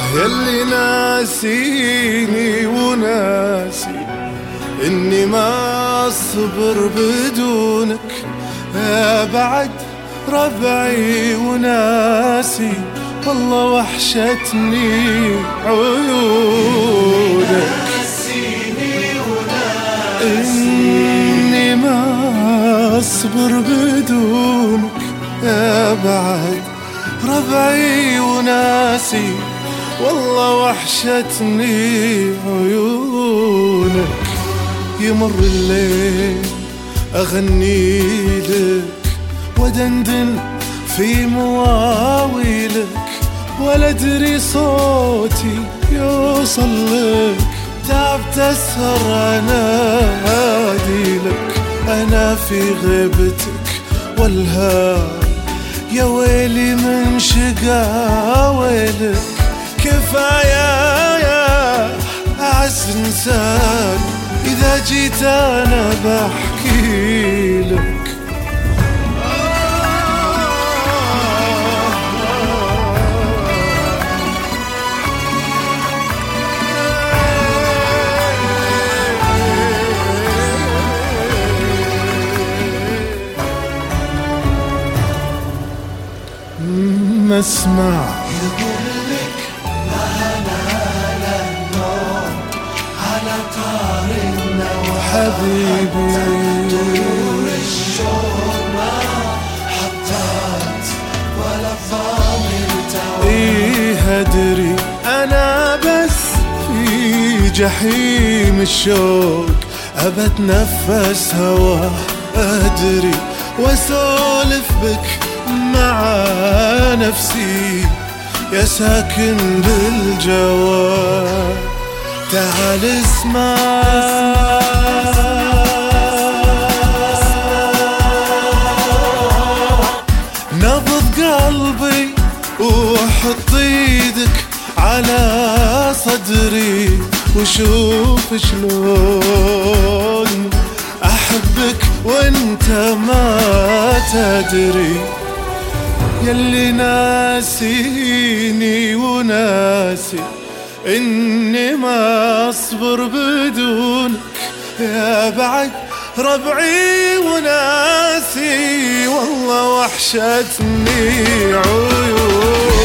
يلي ناسيني وناسي إني ما أصبر بدونك، يا بعد ربعي وناسي والله وحشتني عيونك. إني ما أصبر بدونك، يا بعد ربعي وناسي والله وحشتني عيونك. يمر الليل أغني لك ودندن في مواويلك، ولا أدري صوتي يوصل لك، تعبت أسهر أنادي لك. أنا في غيبتك والهام يا ويلي من شقاويلك، كفاية يا أعز إنسان إذا جيت أنا بحكي لك. ما اسمع يقولك لا النوم على طارنا حبيبي، طيور الشوق ما حطت ولا ضامر توام. إيه أدري أنا بس في جحيم الشوق أبى أتنفس هواه، أدري وأسولف بك مع نفسي يا ساكن بالجواب. تعال اسمع نبض قلبي وحط ايدك على صدري وشوف شلون احبك وانت ما تدري. يلي ناسيني وناسي إني ما أصبر بدونك، يا بعد ربعي وناسي والله وحشتني عيونك.